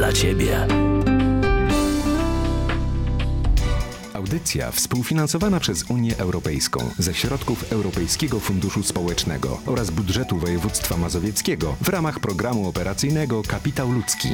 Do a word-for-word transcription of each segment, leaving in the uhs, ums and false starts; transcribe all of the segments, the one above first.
dla Ciebie. Audycja współfinansowana przez Unię Europejską ze środków Europejskiego Funduszu Społecznego oraz budżetu województwa mazowieckiego w ramach programu operacyjnego Kapitał Ludzki.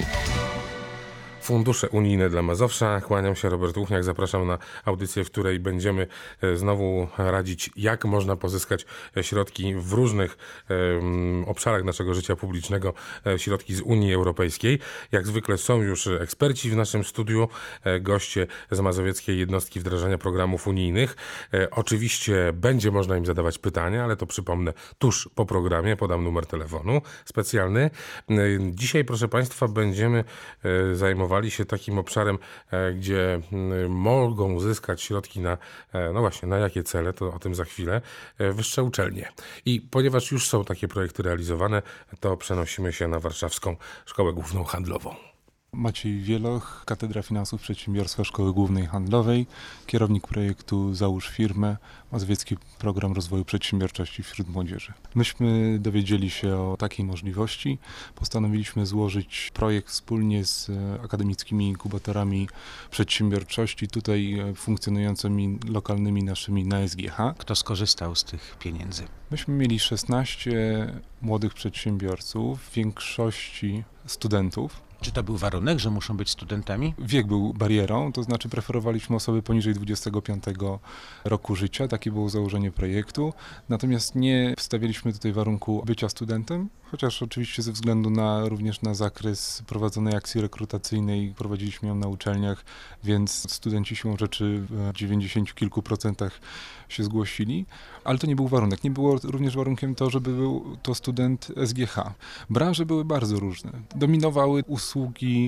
Fundusze unijne dla Mazowsza. Kłaniam się, Robert Łuchniak. Zapraszam na audycję, w której będziemy znowu radzić, jak można pozyskać środki w różnych um, obszarach naszego życia publicznego, środki z Unii Europejskiej. Jak zwykle są już eksperci w naszym studiu, goście z Mazowieckiej Jednostki Wdrażania Programów Unijnych. Oczywiście będzie można im zadawać pytania, ale to przypomnę tuż po programie. Podam numer telefonu specjalny. Dzisiaj, proszę Państwa, będziemy zajmować się takim obszarem, gdzie mogą uzyskać środki na, no właśnie, na jakie cele, to o tym za chwilę, wyższe uczelnie. I ponieważ już są takie projekty realizowane, to przenosimy się na Warszawską Szkołę Główną Handlową. Maciej Wieloch, Katedra Finansów Przedsiębiorstwa Szkoły Głównej Handlowej, kierownik projektu Załóż Firmę, Mazowiecki Program Rozwoju Przedsiębiorczości wśród Młodzieży. Myśmy dowiedzieli się o takiej możliwości, postanowiliśmy złożyć projekt wspólnie z akademickimi inkubatorami przedsiębiorczości, tutaj funkcjonującymi lokalnymi naszymi na S G H. Kto skorzystał z tych pieniędzy? Myśmy mieli szesnaście młodych przedsiębiorców, w większości studentów. Czy to był warunek, że muszą być studentami? Wiek był barierą, to znaczy preferowaliśmy osoby poniżej dwudziestego piątego roku życia, takie było założenie projektu. Natomiast nie wstawialiśmy tutaj warunku bycia studentem, chociaż oczywiście ze względu na również na zakres prowadzonej akcji rekrutacyjnej prowadziliśmy ją na uczelniach, więc studenci siłą rzeczy w dziewięćdziesięciu kilku procentach się zgłosili, ale to nie był warunek. Nie było również warunkiem to, żeby był to student S G H. Branże były bardzo różne. Dominowały usługi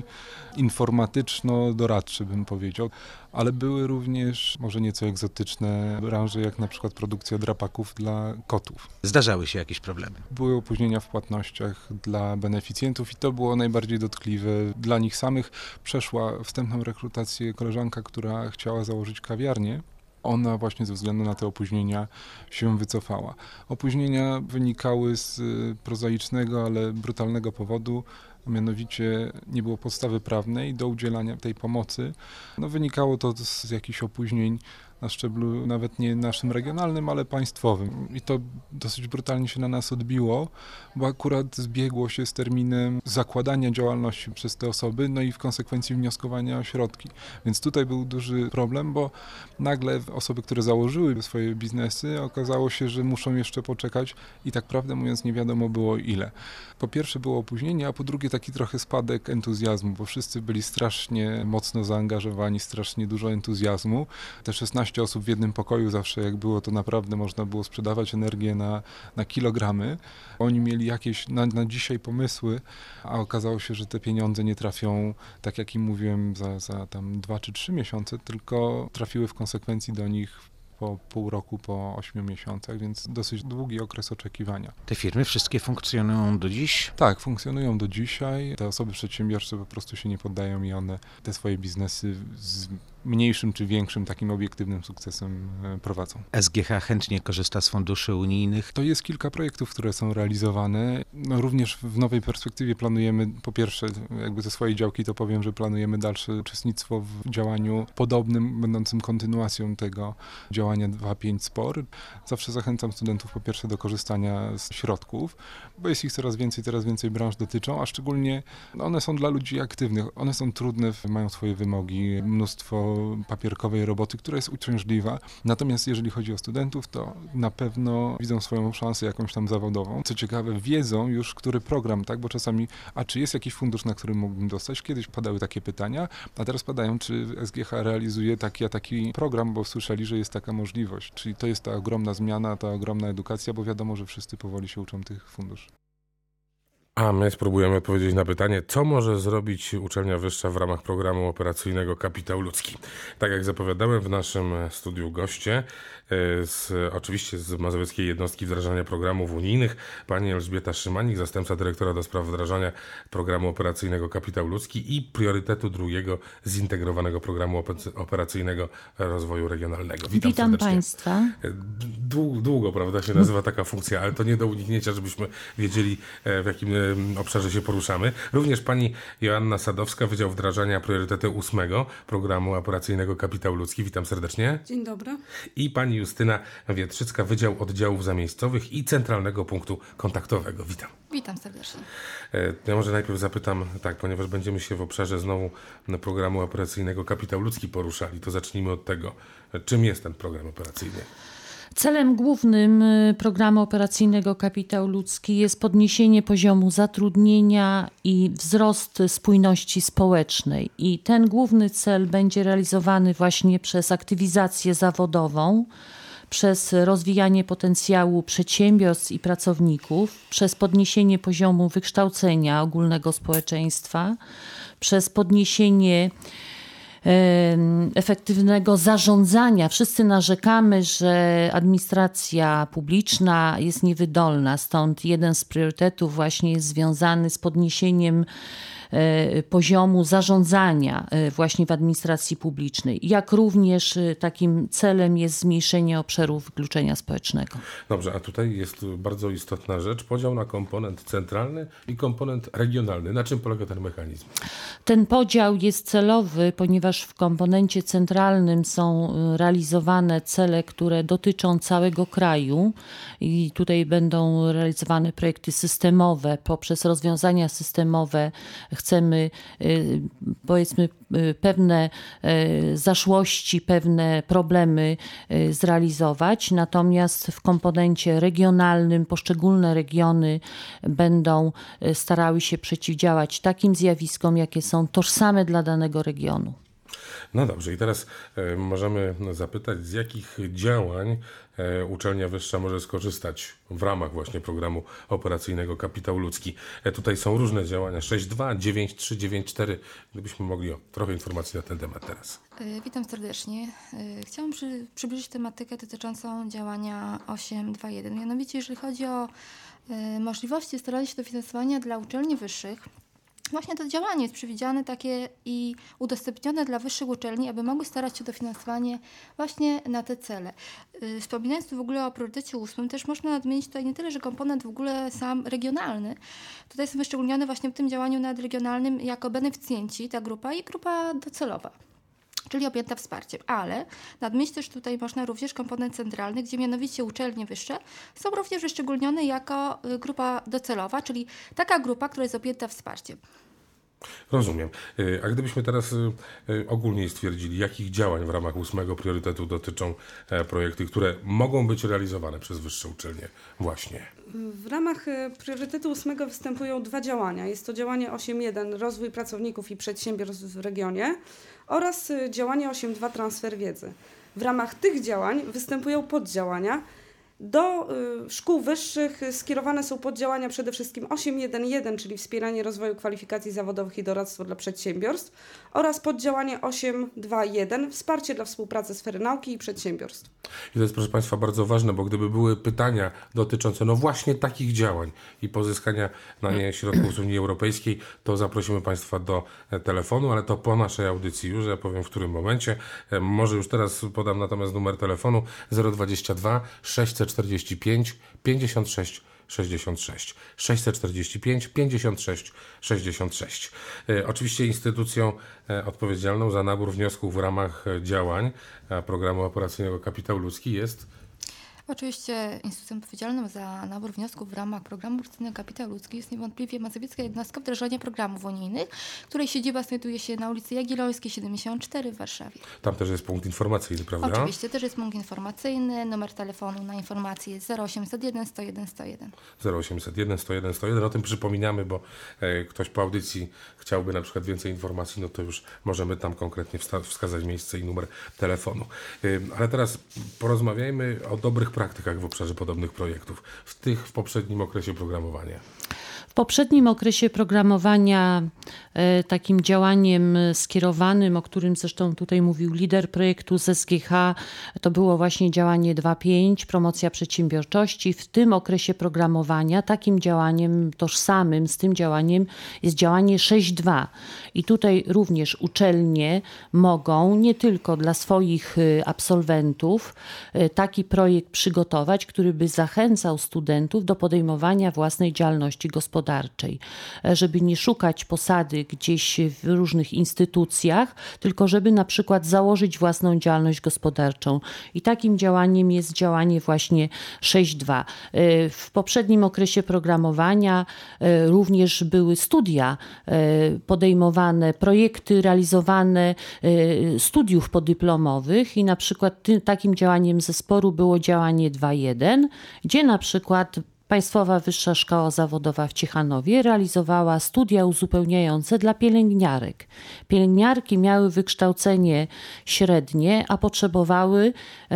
informatyczno-doradcze, bym powiedział, ale były również może nieco egzotyczne branże, jak na przykład produkcja drapaków dla kotów. Zdarzały się jakieś problemy? Były opóźnienia w płatnościach dla beneficjentów i to było najbardziej dotkliwe dla nich samych. Przeszła wstępną rekrutację koleżanka, która chciała założyć kawiarnię. Ona właśnie ze względu na te opóźnienia się wycofała. Opóźnienia wynikały z prozaicznego, ale brutalnego powodu, a mianowicie nie było podstawy prawnej do udzielania tej pomocy. No, wynikało to z jakichś opóźnień na szczeblu nawet nie naszym regionalnym, ale państwowym. I to dosyć brutalnie się na nas odbiło, bo akurat zbiegło się z terminem zakładania działalności przez te osoby, no i w konsekwencji wnioskowania o środki. Więc tutaj był duży problem, bo nagle osoby, które założyły swoje biznesy, okazało się, że muszą jeszcze poczekać i tak prawdę mówiąc nie wiadomo było ile. Po pierwsze było opóźnienie, a po drugie taki trochę spadek entuzjazmu, bo wszyscy byli strasznie mocno zaangażowani, strasznie dużo entuzjazmu. Te szesnaście osób w jednym pokoju zawsze jak było, to naprawdę można było sprzedawać energię na, na kilogramy. Oni mieli jakieś na, na dzisiaj pomysły, a okazało się, że te pieniądze nie trafią, tak jak im mówiłem, za, za tam dwa czy trzy miesiące, tylko trafiły w konsekwencji do nich po pół roku, po ośmiu miesiącach, więc dosyć długi okres oczekiwania. Te firmy wszystkie funkcjonują do dziś? Tak, funkcjonują do dzisiaj. Te osoby przedsiębiorcze po prostu się nie poddają i one te swoje biznesy z mniejszym czy większym takim obiektywnym sukcesem prowadzą. S G H chętnie korzysta z funduszy unijnych. To jest kilka projektów, które są realizowane. No, również w nowej perspektywie planujemy, po pierwsze, jakby ze swojej działki to powiem, że planujemy dalsze uczestnictwo w działaniu podobnym, będącym kontynuacją tego działania dwa pięć Spor. Zawsze zachęcam studentów po pierwsze do korzystania z środków, bo jest ich coraz więcej, coraz więcej branż dotyczą, a szczególnie one są dla ludzi aktywnych. One są trudne, mają swoje wymogi, mnóstwo papierkowej roboty, która jest uciążliwa. Natomiast jeżeli chodzi o studentów, to na pewno widzą swoją szansę jakąś tam zawodową. Co ciekawe, wiedzą już, który program, tak? Bo czasami, a czy jest jakiś fundusz, na który mógłbym dostać? Kiedyś padały takie pytania, a teraz padają, czy S G H realizuje taki a taki program, bo słyszeli, że jest taka możliwość. Czyli to jest ta ogromna zmiana, ta ogromna edukacja, bo wiadomo, że wszyscy powoli się uczą tych funduszy. A my spróbujemy odpowiedzieć na pytanie, co może zrobić uczelnia wyższa w ramach programu operacyjnego Kapitał Ludzki. Tak jak zapowiadałem, w naszym studiu goście, z, oczywiście z Mazowieckiej Jednostki Wdrażania Programów Unijnych, pani Elżbieta Szymanik, zastępca dyrektora do spraw wdrażania programu operacyjnego Kapitał Ludzki i priorytetu drugiego zintegrowanego programu operacyjnego rozwoju regionalnego. Witam, Witam serdecznie. Państwa. Długo, długo, prawda, się nazywa taka funkcja, ale to nie do uniknięcia, żebyśmy wiedzieli, w jakim y, obszarze się poruszamy. Również pani Joanna Sadowska, Wydział Wdrażania Priorytetu ósmego Programu Operacyjnego Kapitał Ludzki. Witam serdecznie. Dzień dobry. I pani Justyna Wietrzycka, Wydział Oddziałów Zamiejscowych i Centralnego Punktu Kontaktowego. Witam. Witam serdecznie. Ja może najpierw zapytam, tak, ponieważ będziemy się w obszarze znowu Programu Operacyjnego Kapitał Ludzki poruszali, to zacznijmy od tego, czym jest ten program operacyjny? Celem głównym Programu Operacyjnego Kapitał Ludzki jest podniesienie poziomu zatrudnienia i wzrost spójności społecznej. I ten główny cel będzie realizowany właśnie przez aktywizację zawodową, przez rozwijanie potencjału przedsiębiorstw i pracowników, przez podniesienie poziomu wykształcenia ogólnego społeczeństwa, przez podniesienie efektywnego zarządzania. Wszyscy narzekamy, że administracja publiczna jest niewydolna, stąd jeden z priorytetów właśnie jest związany z podniesieniem poziomu zarządzania właśnie w administracji publicznej, jak również takim celem jest zmniejszenie obszarów wykluczenia społecznego. Dobrze, a tutaj jest bardzo istotna rzecz, podział na komponent centralny i komponent regionalny. Na czym polega ten mechanizm? Ten podział jest celowy, ponieważ w komponencie centralnym są realizowane cele, które dotyczą całego kraju i tutaj będą realizowane projekty systemowe. Poprzez rozwiązania systemowe chcemy, powiedzmy, pewne zaszłości, pewne problemy zrealizować. Natomiast w komponencie regionalnym poszczególne regiony będą starały się przeciwdziałać takim zjawiskom, jakie są tożsame dla danego regionu. No dobrze, i teraz e, możemy zapytać, z jakich działań e, uczelnia wyższa może skorzystać w ramach właśnie programu operacyjnego Kapitał Ludzki. E, tutaj są różne działania, sześć dwa, dziewięć trzy, dziewięć cztery, gdybyśmy mogli o trochę informacji na ten temat teraz. Witam serdecznie. Chciałam przy, przybliżyć tematykę dotyczącą działania osiem dwa jeden. Mianowicie, jeżeli chodzi o e, możliwości starania się dofinansowania dla uczelni wyższych, właśnie to działanie jest przewidziane takie i udostępnione dla wyższych uczelni, aby mogły starać się o dofinansowanie właśnie na te cele. Wspominając tu w ogóle o priorytecie ósmym, też można nadmienić tutaj nie tyle, że komponent w ogóle sam regionalny. Tutaj są wyszczególnione właśnie w tym działaniu nadregionalnym jako beneficjenci, ta grupa i grupa docelowa, czyli objęta wsparciem, ale nadmienić też tutaj można również komponent centralny, gdzie mianowicie uczelnie wyższe są również wyszczególnione jako grupa docelowa, czyli taka grupa, która jest objęta wsparciem. Rozumiem. A gdybyśmy teraz ogólnie stwierdzili, jakich działań w ramach ósmego priorytetu dotyczą projekty, które mogą być realizowane przez wyższe uczelnie właśnie? W ramach priorytetu ósmego występują dwa działania. Jest to działanie osiem jeden, rozwój pracowników i przedsiębiorstw w regionie, oraz działanie osiem dwa, transfer wiedzy. W ramach tych działań występują poddziałania. Do y, szkół wyższych skierowane są poddziałania przede wszystkim osiem jeden jeden, czyli wspieranie rozwoju kwalifikacji zawodowych i doradztwo dla przedsiębiorstw, oraz poddziałanie osiem dwa jeden, wsparcie dla współpracy sfery nauki i przedsiębiorstw. I to jest, proszę Państwa, bardzo ważne, bo gdyby były pytania dotyczące no właśnie takich działań i pozyskania na nie środków z Unii Europejskiej, to zaprosimy Państwa do telefonu, ale to po naszej audycji już, ja powiem w którym momencie. Może już teraz podam natomiast numer telefonu zero dwadzieścia dwa sześćset czterdzieści pięć pięćdziesiąt sześć sześćdziesiąt sześć sześćset czterdzieści pięć pięćdziesiąt sześć sześćdziesiąt sześć. E, oczywiście instytucją e, odpowiedzialną za nabór wniosków w ramach działań e, Programu Operacyjnego Kapitał Ludzki jest Oczywiście instytucją odpowiedzialną za nabór wniosków w ramach Programu Operacyjnego Kapitał Ludzki jest niewątpliwie Mazowiecka Jednostka Wdrażania Programów Unijnych, której siedziba znajduje się na ulicy Jagiellońskiej siedemdziesiąt cztery w Warszawie. Tam też jest punkt informacyjny, prawda? Oczywiście też jest punkt informacyjny, numer telefonu na informacje jest zero osiemset jeden sto jeden sto jeden. zero osiemset jeden sto jeden sto jeden, o tym przypominamy, bo e, ktoś po audycji chciałby na przykład więcej informacji, no to już możemy tam konkretnie wsta- wskazać miejsce i numer telefonu. E, ale teraz porozmawiajmy o dobrych praktykach w obszarze podobnych projektów, w tych w poprzednim okresie programowania. W poprzednim okresie programowania e, takim działaniem skierowanym, o którym zresztą tutaj mówił lider projektu z S G H, to było właśnie działanie dwa pięć, promocja przedsiębiorczości. W tym okresie programowania takim działaniem tożsamym z tym działaniem jest działanie sześć dwa. I tutaj również uczelnie mogą nie tylko dla swoich absolwentów taki projekt przygotować, który by zachęcał studentów do podejmowania własnej działalności gospodarczej. gospodarczej, żeby nie szukać posady gdzieś w różnych instytucjach, tylko żeby na przykład założyć własną działalność gospodarczą. I takim działaniem jest działanie właśnie sześć dwa. W poprzednim okresie programowania również były studia podejmowane, projekty realizowane studiów podyplomowych i na przykład tym, takim działaniem zespołu było działanie dwa jeden, gdzie na przykład Państwowa Wyższa Szkoła Zawodowa w Ciechanowie realizowała studia uzupełniające dla pielęgniarek. Pielęgniarki miały wykształcenie średnie, a potrzebowały,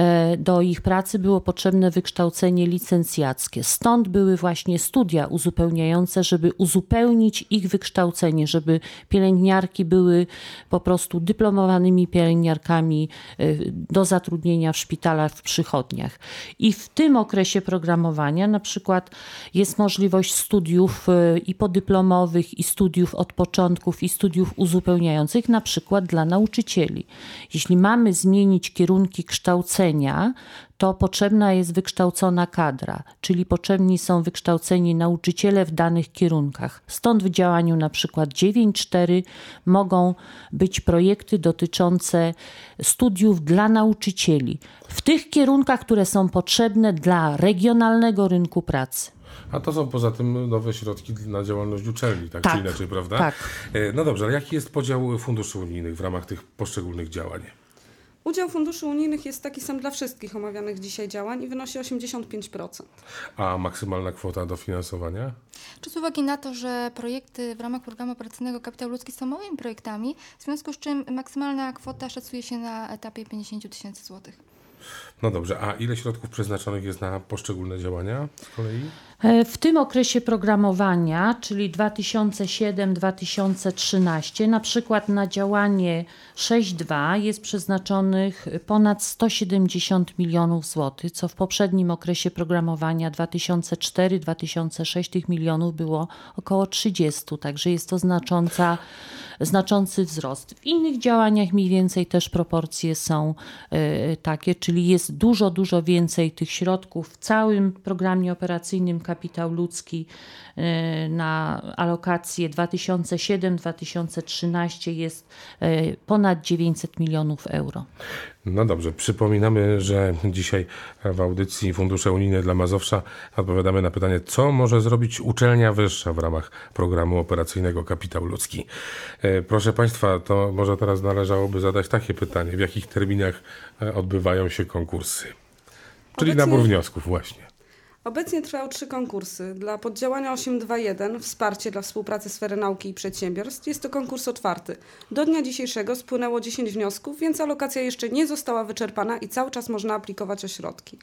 do ich pracy było potrzebne wykształcenie licencjackie. Stąd były właśnie studia uzupełniające, żeby uzupełnić ich wykształcenie, żeby pielęgniarki były po prostu dyplomowanymi pielęgniarkami do zatrudnienia w szpitalach, w przychodniach. I w tym okresie programowania na przykład jest możliwość studiów i podyplomowych, i studiów od początków, i studiów uzupełniających, na przykład dla nauczycieli. Jeśli mamy zmienić kierunki kształcenia, to potrzebna jest wykształcona kadra, czyli potrzebni są wykształceni nauczyciele w danych kierunkach. Stąd w działaniu na przykład dziewięć cztery mogą być projekty dotyczące studiów dla nauczycieli w tych kierunkach, które są potrzebne dla regionalnego rynku pracy. A to są poza tym nowe środki na działalność uczelni, tak, tak czy inaczej, prawda? Tak. No dobrze, ale jaki jest podział funduszy unijnych w ramach tych poszczególnych działań? Udział funduszy unijnych jest taki sam dla wszystkich omawianych dzisiaj działań i wynosi osiemdziesiąt pięć procent. A maksymalna kwota dofinansowania? Czy z uwagi na to, że projekty w ramach programu operacyjnego Kapitał Ludzki są małymi projektami, w związku z czym maksymalna kwota szacuje się na etapie pięćdziesiąt tysięcy złotych. No dobrze, a ile środków przeznaczonych jest na poszczególne działania z kolei? W tym okresie programowania, czyli dwa tysiące siódmy do dwa tysiące trzynastego, na przykład na działanie sześć dwa jest przeznaczonych ponad sto siedemdziesiąt milionów złotych, co w poprzednim okresie programowania dwa tysiące czwartego do dwa tysiące szóstego tych milionów było około trzydzieści, także jest to znacząca, znaczący wzrost. W innych działaniach mniej więcej też proporcje są y, takie, czyli jest dużo, dużo więcej tych środków w całym programie operacyjnym Kapitał Ludzki na alokację dwa tysiące siódmy do dwa tysiące trzynastego jest ponad dziewięćset milionów euro. No dobrze, przypominamy, że dzisiaj w audycji Fundusze Unijne dla Mazowsza odpowiadamy na pytanie, co może zrobić uczelnia wyższa w ramach programu operacyjnego Kapitał Ludzki. Proszę Państwa, to może teraz należałoby zadać takie pytanie, w jakich terminach odbywają się konkursy? Czyli Obecnie... nabór wniosków właśnie. Obecnie trwają trzy konkursy. Dla poddziałania osiem dwa jeden Wsparcie dla współpracy sfery nauki i przedsiębiorstw jest to konkurs otwarty. Do dnia dzisiejszego spłynęło dziesięć wniosków, więc alokacja jeszcze nie została wyczerpana i cały czas można aplikować o środki.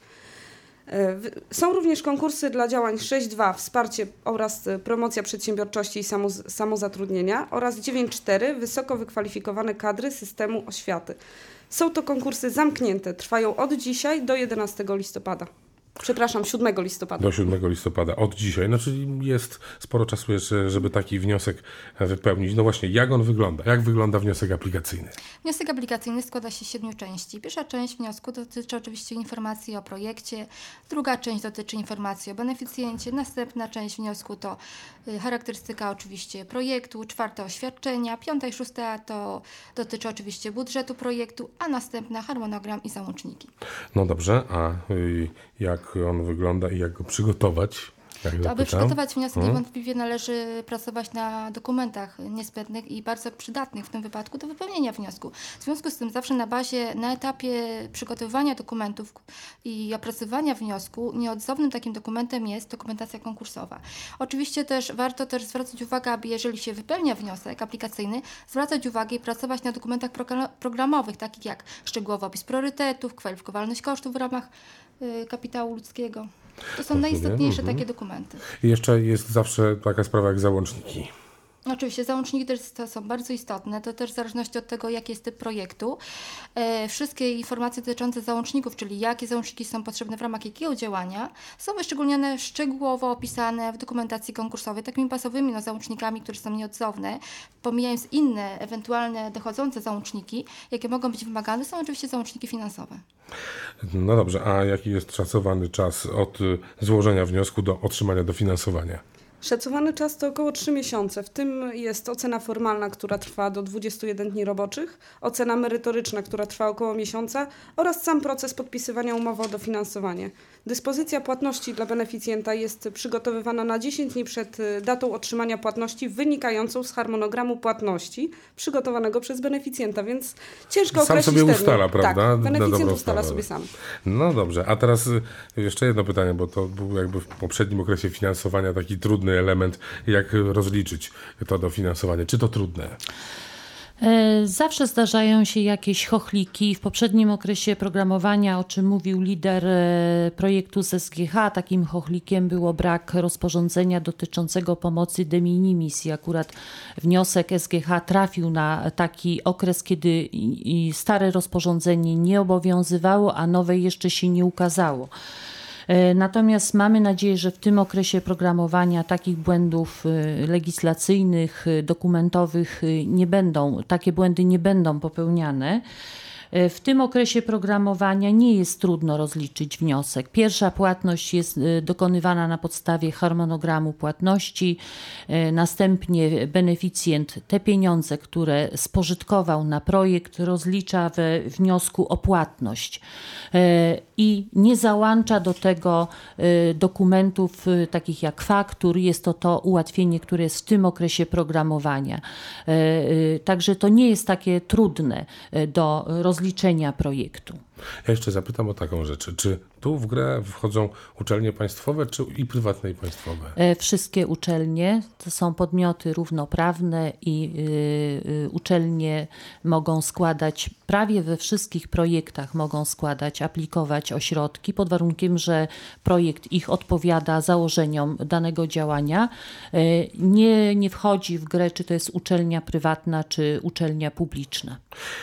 Są również konkursy dla działań sześć dwa Wsparcie oraz promocja przedsiębiorczości i samozatrudnienia oraz dziewięć cztery Wysoko wykwalifikowane kadry systemu oświaty. Są to konkursy zamknięte, trwają od dzisiaj do jedenastego listopada. Przepraszam, siódmego listopada. Do siódmego listopada, od dzisiaj. No czyli jest sporo czasu jeszcze, żeby taki wniosek wypełnić. No właśnie, jak on wygląda? Jak wygląda wniosek aplikacyjny? Wniosek aplikacyjny składa się z siedmiu części. Pierwsza część wniosku dotyczy oczywiście informacji o projekcie, druga część dotyczy informacji o beneficjencie, następna część wniosku to charakterystyka oczywiście projektu, czwarta oświadczenia, piąta i szósta to dotyczy oczywiście budżetu projektu, a następna harmonogram i załączniki. No dobrze, a jak on wygląda i jak go przygotować? To, aby przygotować wniosek, hmm? niewątpliwie należy pracować na dokumentach niezbędnych i bardzo przydatnych w tym wypadku do wypełnienia wniosku. W związku z tym zawsze na bazie, na etapie przygotowywania dokumentów i opracowywania wniosku nieodzownym takim dokumentem jest dokumentacja konkursowa. Oczywiście też warto też zwracać uwagę, aby jeżeli się wypełnia wniosek aplikacyjny, zwracać uwagę i pracować na dokumentach programowych, takich jak szczegółowy opis priorytetów, kwalifikowalność kosztów w ramach y, kapitału ludzkiego. To są najistotniejsze takie dokumenty. I jeszcze jest zawsze taka sprawa jak załączniki. Oczywiście załączniki też to są bardzo istotne, to też w zależności od tego, jaki jest typ projektu. E, wszystkie informacje dotyczące załączników, czyli jakie załączniki są potrzebne w ramach jakiego działania, są wyszczególnione, szczegółowo opisane w dokumentacji konkursowej, takimi bazowymi no, załącznikami, które są nieodzowne, pomijając inne, ewentualne dochodzące załączniki, jakie mogą być wymagane, są oczywiście załączniki finansowe. No dobrze, a jaki jest szacowany czas od złożenia wniosku do otrzymania dofinansowania? Szacowany czas to około trzy miesiące. W tym jest ocena formalna, która trwa do dwudziestu jeden dni roboczych, ocena merytoryczna, która trwa około miesiąca oraz sam proces podpisywania umowy o dofinansowanie. Dyspozycja płatności dla beneficjenta jest przygotowywana na dziesięć dni przed datą otrzymania płatności wynikającą z harmonogramu płatności przygotowanego przez beneficjenta, więc ciężko Sam określić sobie termin. ustala, prawda? Tak, Na beneficjent dobrą ustala sprawę. sobie sam. No dobrze, a teraz y, jeszcze jedno pytanie, bo to był jakby w poprzednim okresie finansowania taki trudny element, jak rozliczyć to dofinansowanie. Czy to trudne? E, Zawsze zdarzają się jakieś chochliki. W poprzednim okresie programowania, o czym mówił lider e, projektu z S G H, takim chochlikiem było brak rozporządzenia dotyczącego pomocy de minimis i akurat wniosek S G H trafił na taki okres, kiedy i, i stare rozporządzenie nie obowiązywało, a nowe jeszcze się nie ukazało. Natomiast mamy nadzieję, że w tym okresie programowania takich błędów legislacyjnych, dokumentowych nie będą, takie błędy nie będą popełniane. W tym okresie programowania nie jest trudno rozliczyć wniosek. Pierwsza płatność jest dokonywana na podstawie harmonogramu płatności. Następnie beneficjent te pieniądze, które spożytkował na projekt, rozlicza we wniosku o płatność i nie załącza do tego dokumentów takich jak faktur. Jest to to ułatwienie, które jest w tym okresie programowania. Także to nie jest takie trudne do rozliczenia projektu. Ja jeszcze zapytam o taką rzecz. Czy tu w grę wchodzą uczelnie państwowe czy i prywatne i państwowe? Wszystkie uczelnie to są podmioty równoprawne i y, y, uczelnie mogą składać, prawie we wszystkich projektach mogą składać, aplikować o środki pod warunkiem, że projekt ich odpowiada założeniom danego działania. Y, nie, nie wchodzi w grę, czy to jest uczelnia prywatna, czy uczelnia publiczna.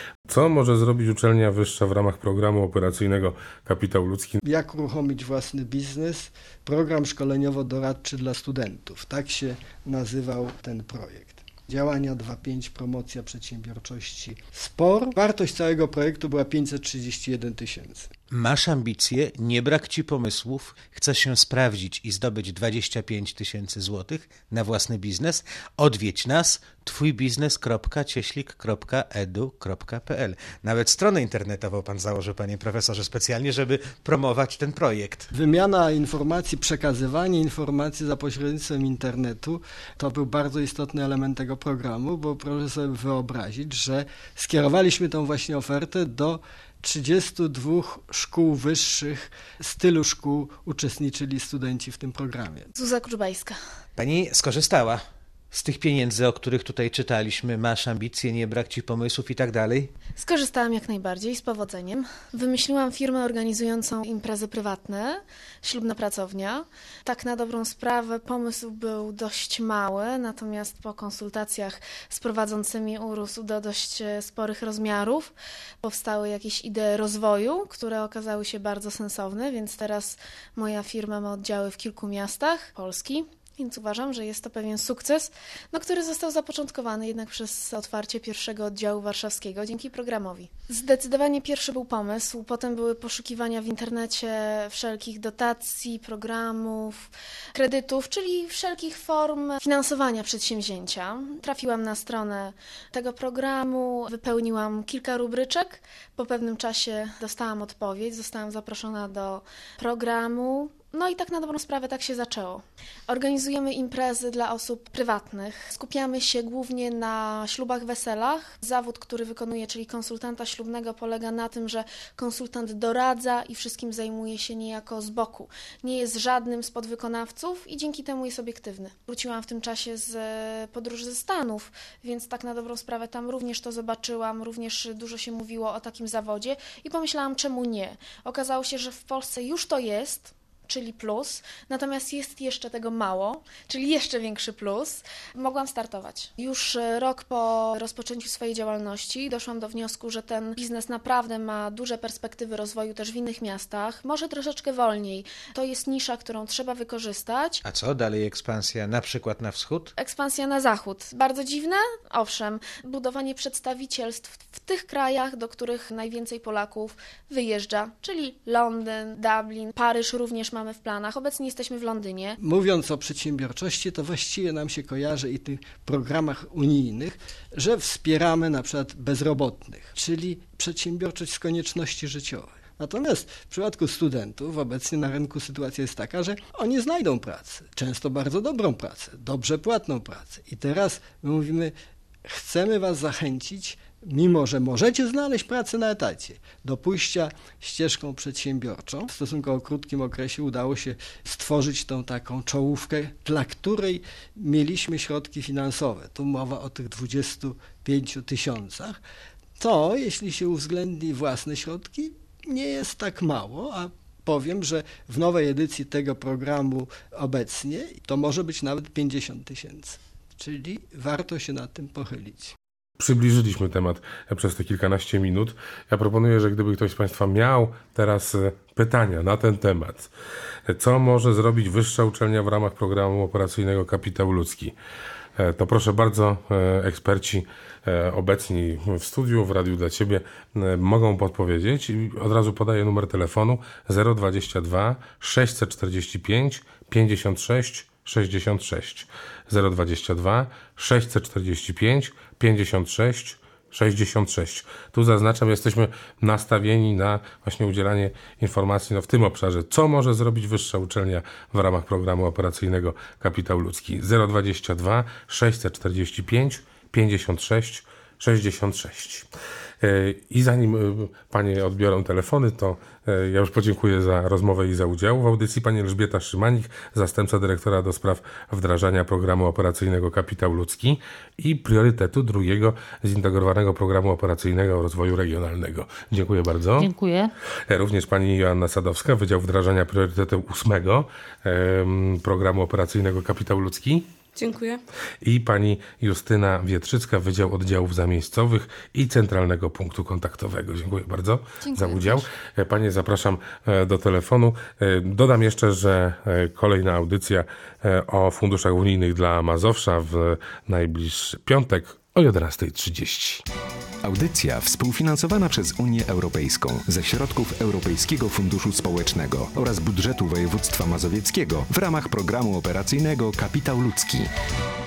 Co może zrobić uczelnia wyższa w ramach programu operacyjnego Kapitał Ludzki? Jak uruchomić własny biznes? Program szkoleniowo-doradczy dla studentów. Tak się nazywał ten projekt. Działania dwa pięć, promocja przedsiębiorczości, SPOR. Wartość całego projektu była pięćset trzydzieści jeden tysięcy. Masz ambicje, nie brak ci pomysłów, chcesz się sprawdzić i zdobyć dwadzieścia pięć tysięcy złotych na własny biznes? Odwiedź nas twójbiznes kropka cieślik kropka edu kropka pe el. Nawet stronę internetową pan założył, panie profesorze, specjalnie, żeby promować ten projekt. Wymiana informacji, przekazywanie informacji za pośrednictwem internetu to był bardzo istotny element tego programu, bo proszę sobie wyobrazić, że skierowaliśmy tą właśnie ofertę do trzydziestu dwóch szkół wyższych, z tylu szkół uczestniczyli studenci w tym programie. Zuza Krużbajska. Pani skorzystała z tych pieniędzy, o których tutaj czytaliśmy, masz ambicje, nie brak ci pomysłów i tak dalej? Skorzystałam jak najbardziej, z powodzeniem. Wymyśliłam firmę organizującą imprezy prywatne, ślubna pracownia. Tak na dobrą sprawę pomysł był dość mały, natomiast po konsultacjach z prowadzącymi urósł do dość sporych rozmiarów. Powstały jakieś idee rozwoju, które okazały się bardzo sensowne, więc teraz moja firma ma oddziały w kilku miastach Polski. Więc uważam, że jest to pewien sukces, no, który został zapoczątkowany jednak przez otwarcie pierwszego oddziału warszawskiego dzięki programowi. Zdecydowanie pierwszy był pomysł, potem były poszukiwania w internecie wszelkich dotacji, programów, kredytów, czyli wszelkich form finansowania przedsięwzięcia. Trafiłam na stronę tego programu, wypełniłam kilka rubryczek, po pewnym czasie dostałam odpowiedź, zostałam zaproszona do programu. No i tak na dobrą sprawę tak się zaczęło. Organizujemy imprezy dla osób prywatnych. Skupiamy się głównie na ślubach, weselach. Zawód, który wykonuję, czyli konsultanta ślubnego, polega na tym, że konsultant doradza i wszystkim zajmuje się niejako z boku. Nie jest żadnym z podwykonawców i dzięki temu jest obiektywny. Wróciłam w tym czasie z podróży ze Stanów, więc tak na dobrą sprawę tam również to zobaczyłam, również dużo się mówiło o takim zawodzie i pomyślałam, czemu nie. Okazało się, że w Polsce już to jest, czyli plus, natomiast jest jeszcze tego mało, czyli jeszcze większy plus. Mogłam startować. Już rok po rozpoczęciu swojej działalności doszłam do wniosku, że ten biznes naprawdę ma duże perspektywy rozwoju też w innych miastach, może troszeczkę wolniej. To jest nisza, którą trzeba wykorzystać. A co dalej ekspansja, na przykład na wschód? Ekspansja na zachód. Bardzo dziwne? Owszem. Budowanie przedstawicielstw w tych krajach, do których najwięcej Polaków wyjeżdża, czyli Londyn, Dublin, Paryż również mamy w planach. Obecnie jesteśmy w Londynie. Mówiąc o przedsiębiorczości, to właściwie nam się kojarzy i tych programach unijnych, że wspieramy na przykład bezrobotnych, czyli przedsiębiorczość z konieczności życiowych. Natomiast w przypadku studentów obecnie na rynku sytuacja jest taka, że oni znajdą pracę, często bardzo dobrą pracę, dobrze płatną pracę. I teraz my mówimy, chcemy was zachęcić, mimo że możecie znaleźć pracę na etacie, do pójścia ścieżką przedsiębiorczą. W stosunkowo krótkim okresie udało się stworzyć tą taką czołówkę, dla której mieliśmy środki finansowe. Tu mowa o tych dwudziestu pięciu tysiącach. To, jeśli się uwzględni własne środki, nie jest tak mało, a powiem, że w nowej edycji tego programu obecnie to może być nawet pięćdziesiąt tysięcy, czyli warto się nad tym pochylić. Przybliżyliśmy temat przez te kilkanaście minut. Ja proponuję, że gdyby ktoś z Państwa miał teraz pytania na ten temat, co może zrobić Wyższa Uczelnia w ramach programu operacyjnego Kapitał Ludzki, to proszę bardzo, eksperci obecni w studiu, w Radiu dla Ciebie mogą podpowiedzieć. I od razu podaję numer telefonu zero dwadzieścia dwa sześćset czterdzieści pięć pięćdziesiąt sześć sześćdziesiąt sześć zero dwadzieścia dwa sześćset czterdzieści pięć pięćdziesiąt sześć sześćdziesiąt sześć. Tu zaznaczam, jesteśmy nastawieni na właśnie udzielanie informacji no, w tym obszarze, co może zrobić Wyższa Uczelnia w ramach programu operacyjnego Kapitał Ludzki. zero dwadzieścia dwa sześćset czterdzieści pięć pięćdziesiąt sześć sześćdziesiąt sześć. I zanim panie odbiorą telefony, to ja już podziękuję za rozmowę i za udział w audycji. Pani Elżbieta Szymanik, zastępca dyrektora do spraw wdrażania programu operacyjnego Kapitał Ludzki i priorytetu drugiego zintegrowanego programu operacyjnego rozwoju regionalnego. Dziękuję bardzo. Dziękuję. Również pani Joanna Sadowska, Wydział Wdrażania priorytetu ósmego programu operacyjnego Kapitał Ludzki. Dziękuję. I pani Justyna Wietrzycka, Wydział Oddziałów Zamiejscowych i Centralnego Punktu Kontaktowego. Dziękuję bardzo Dziękuję za udział. też. Panie, zapraszam do telefonu. Dodam jeszcze, że kolejna audycja o funduszach unijnych dla Mazowsza w najbliższy piątek o jedenasta trzydzieści. Audycja współfinansowana przez Unię Europejską ze środków Europejskiego Funduszu Społecznego oraz budżetu województwa mazowieckiego w ramach programu operacyjnego Kapitał Ludzki.